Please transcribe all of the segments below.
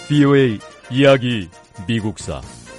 VOA 이야기 미국사.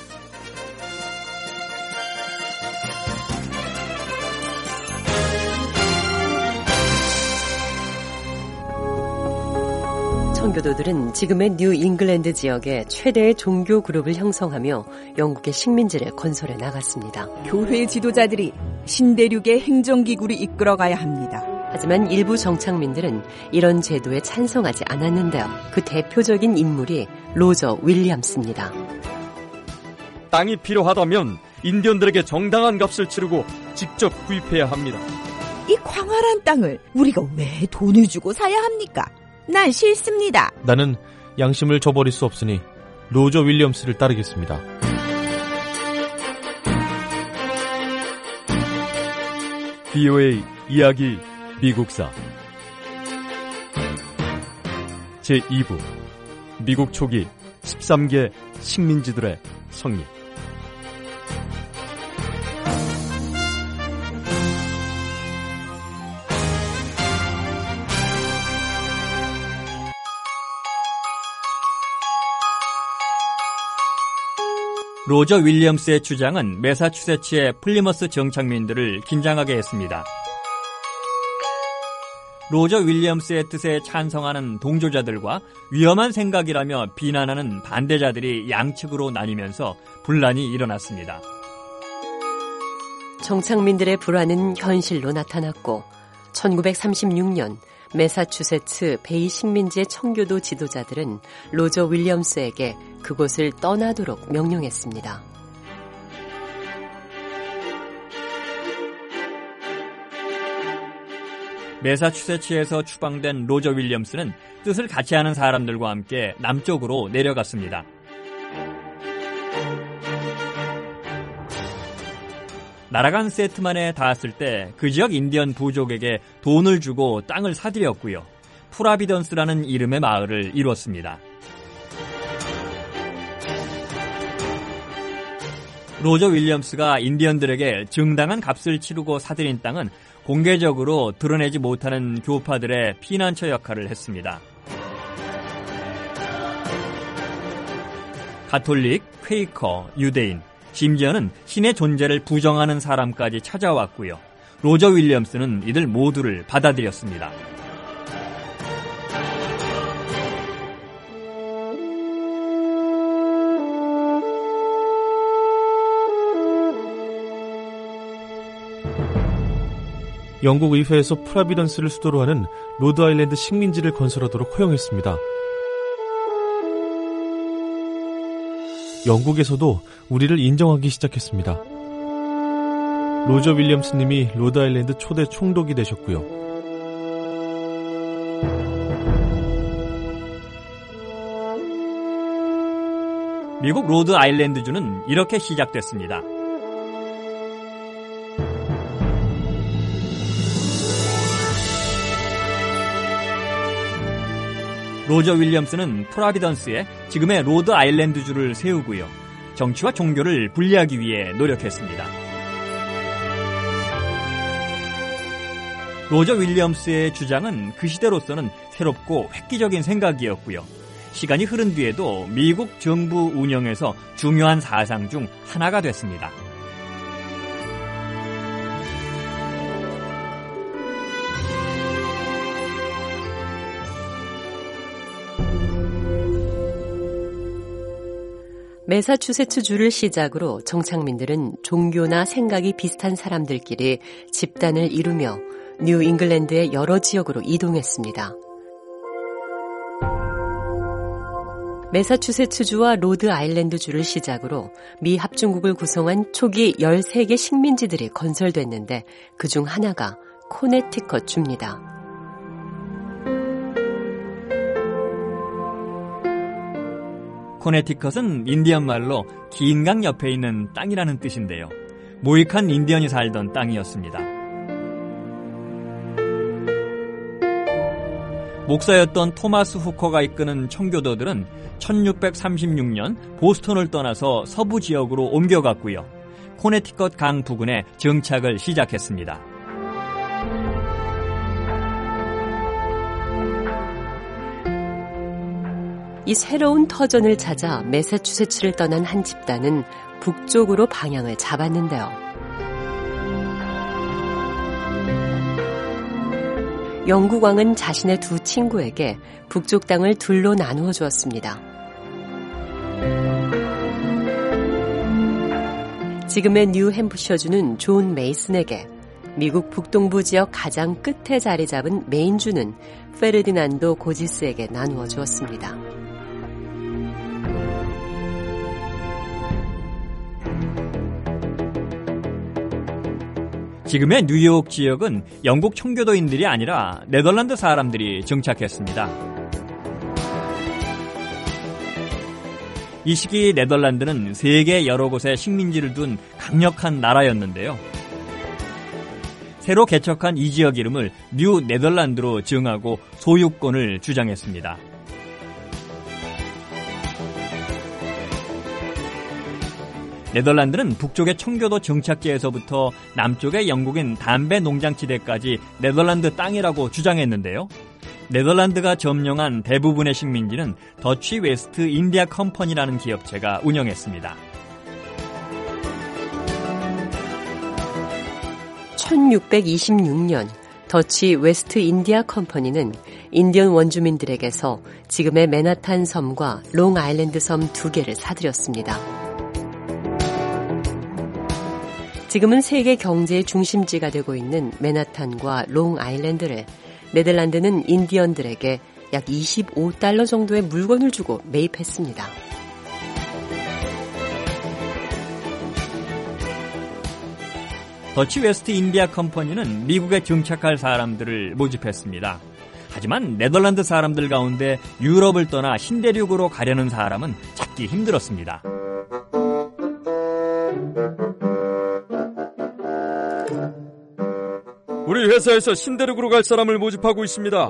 청교도들은 지금의 뉴 잉글랜드 지역에 최대의 종교 그룹을 형성하며 영국의 식민지를 건설해 나갔습니다. 교회 지도자들이 신대륙의 행정기구를 이끌어가야 합니다. 하지만 일부 정착민들은 이런 제도에 찬성하지 않았는데요. 그 대표적인 인물이 로저 윌리엄스입니다. 땅이 필요하다면 인디언들에게 정당한 값을 치르고 직접 구입해야 합니다. 이 광활한 땅을 우리가 왜 돈을 주고 사야 합니까? 난 싫습니다. 나는 양심을 저버릴 수 없으니 로저 윌리엄스를 따르겠습니다. VOA 이야기 미국사 제2부 미국 초기 13개 식민지들의 성립. 로저 윌리엄스의 주장은 매사추세츠의 플리머스 정착민들을 긴장하게 했습니다. 로저 윌리엄스의 뜻에 찬성하는 동조자들과 위험한 생각이라며 비난하는 반대자들이 양측으로 나뉘면서 분란이 일어났습니다. 정착민들의 불안은 현실로 나타났고 1936년 매사추세츠 베이 식민지의 청교도 지도자들은 로저 윌리엄스에게 그곳을 떠나도록 명령했습니다. 매사추세츠에서 추방된 로저 윌리엄스는 뜻을 같이 하는 사람들과 함께 남쪽으로 내려갔습니다. 날아간 세트만에 닿았을 때 그 지역 인디언 부족에게 돈을 주고 땅을 사들였고요. 프라비던스라는 이름의 마을을 이뤘습니다. 로저 윌리엄스가 인디언들에게 정당한 값을 치르고 사들인 땅은 공개적으로 드러내지 못하는 교파들의 피난처 역할을 했습니다. 가톨릭, 퀘이커, 유대인, 심지어는 신의 존재를 부정하는 사람까지 찾아왔고요. 로저 윌리엄스는 이들 모두를 받아들였습니다. 영국 의회에서 프라비던스를 수도로 하는 로드아일랜드 식민지를 건설하도록 허용했습니다. 영국에서도 우리를 인정하기 시작했습니다. 로저 윌리엄스님이 로드아일랜드 초대 총독이 되셨고요. 미국 로드아일랜드주는 이렇게 시작됐습니다. 로저 윌리엄스는 프라비던스에 지금의 로드아일랜드주를 세우고요. 정치와 종교를 분리하기 위해 노력했습니다. 로저 윌리엄스의 주장은 그 시대로서는 새롭고 획기적인 생각이었고요. 시간이 흐른 뒤에도 미국 정부 운영에서 중요한 사상 중 하나가 됐습니다. 매사추세츠주를 시작으로 정착민들은 종교나 생각이 비슷한 사람들끼리 집단을 이루며 뉴 잉글랜드의 여러 지역으로 이동했습니다. 매사추세츠주와 로드아일랜드주를 시작으로 미 합중국을 구성한 초기 13개 식민지들이 건설됐는데 그중 하나가 코네티컷주입니다. 코네티컷은 인디언 말로 긴 강 옆에 있는 땅이라는 뜻인데요. 모익한 인디언이 살던 땅이었습니다. 목사였던 토마스 후커가 이끄는 청교도들은 1636년 보스턴을 떠나서 서부 지역으로 옮겨갔고요. 코네티컷 강 부근에 정착을 시작했습니다. 이 새로운 터전을 찾아 매사추세츠를 떠난 한 집단은 북쪽으로 방향을 잡았는데요. 영국왕은 자신의 두 친구에게 북쪽 땅을 둘로 나누어 주었습니다. 지금의 뉴햄프셔주는 존 메이슨에게, 미국 북동부 지역 가장 끝에 자리 잡은 메인주는 페르디난도 고지스에게 나누어 주었습니다. 지금의 뉴욕 지역은 영국 청교도인들이 아니라 네덜란드 사람들이 정착했습니다. 이 시기 네덜란드는 세계 여러 곳에 식민지를 둔 강력한 나라였는데요. 새로 개척한 이 지역 이름을 뉴 네덜란드로 정하고 소유권을 주장했습니다. 네덜란드는 북쪽의 청교도 정착지에서부터 남쪽의 영국인 담배 농장지대까지 네덜란드 땅이라고 주장했는데요. 네덜란드가 점령한 대부분의 식민지는 더치 웨스트 인디아 컴퍼니라는 기업체가 운영했습니다. 1626년 더치 웨스트 인디아 컴퍼니는 인디언 원주민들에게서 지금의 맨하탄 섬과 롱 아일랜드 섬 2개를 사들였습니다. 지금은 세계 경제의 중심지가 되고 있는 맨하탄과 롱 아일랜드를 네덜란드는 인디언들에게 약 $25 정도의 물건을 주고 매입했습니다. 더치 웨스트 인디아 컴퍼니는 미국에 정착할 사람들을 모집했습니다. 하지만 네덜란드 사람들 가운데 유럽을 떠나 신대륙으로 가려는 사람은 찾기 힘들었습니다. 우리 회사에서 신대륙으로 갈 사람을 모집하고 있습니다.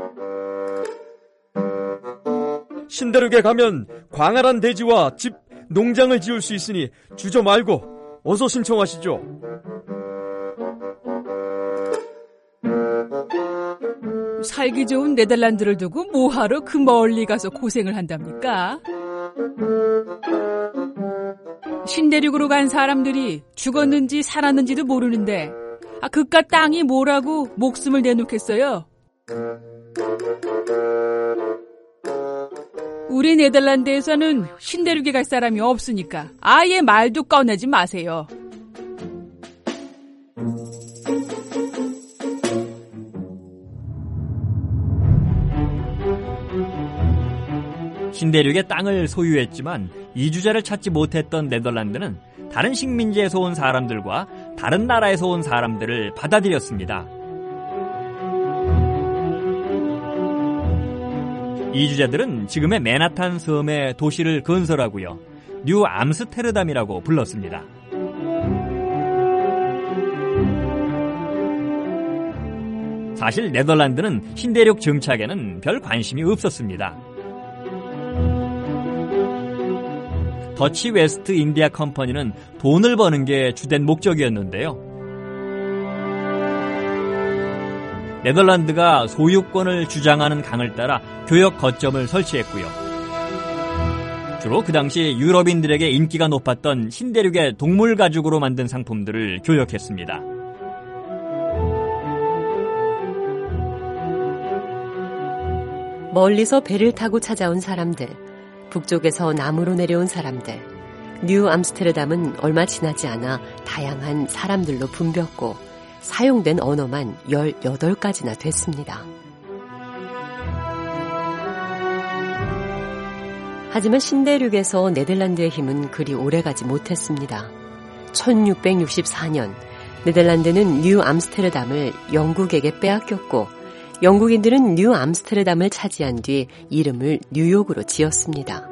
신대륙에 가면 광활한 대지와 집, 농장을 지을 수 있으니 주저 말고 어서 신청하시죠. 살기 좋은 네덜란드를 두고 뭐하러 그 멀리 가서 고생을 한답니까? 신대륙으로 간 사람들이 죽었는지 살았는지도 모르는데 그깟 땅이 뭐라고 목숨을 내놓겠어요? 우리 네덜란드에서는 신대륙에 갈 사람이 없으니까 아예 말도 꺼내지 마세요. 신대륙의 땅을 소유했지만 이주자를 찾지 못했던 네덜란드는 다른 식민지에서 온 사람들과 다른 나라에서 온 사람들을 받아들였습니다. 이주자들은 지금의 맨하탄 섬에 도시를 건설하고요. 뉴 암스테르담이라고 불렀습니다. 사실 네덜란드는 신대륙 정착에는 별 관심이 없었습니다. 더치 웨스트 인디아 컴퍼니는 돈을 버는 게 주된 목적이었는데요. 네덜란드가 소유권을 주장하는 강을 따라 교역 거점을 설치했고요. 주로 그 당시 유럽인들에게 인기가 높았던 신대륙의 동물 가죽으로 만든 상품들을 교역했습니다. 멀리서 배를 타고 찾아온 사람들, 북쪽에서 남으로 내려온 사람들, 뉴 암스테르담은 얼마 지나지 않아 다양한 사람들로 붐볐고 사용된 언어만 18가지나 됐습니다. 하지만 신대륙에서 네덜란드의 힘은 그리 오래가지 못했습니다. 1664년 네덜란드는 뉴 암스테르담을 영국에게 빼앗겼고 영국인들은 뉴 암스테르담을 차지한 뒤 이름을 뉴욕으로 지었습니다.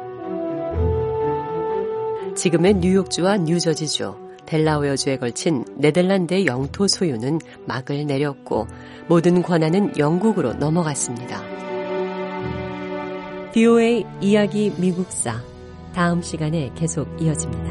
지금의 뉴욕주와 뉴저지주, 델라웨어주에 걸친 네덜란드의 영토 소유는 막을 내렸고 모든 권한은 영국으로 넘어갔습니다. VOA 이야기 미국사, 다음 시간에 계속 이어집니다.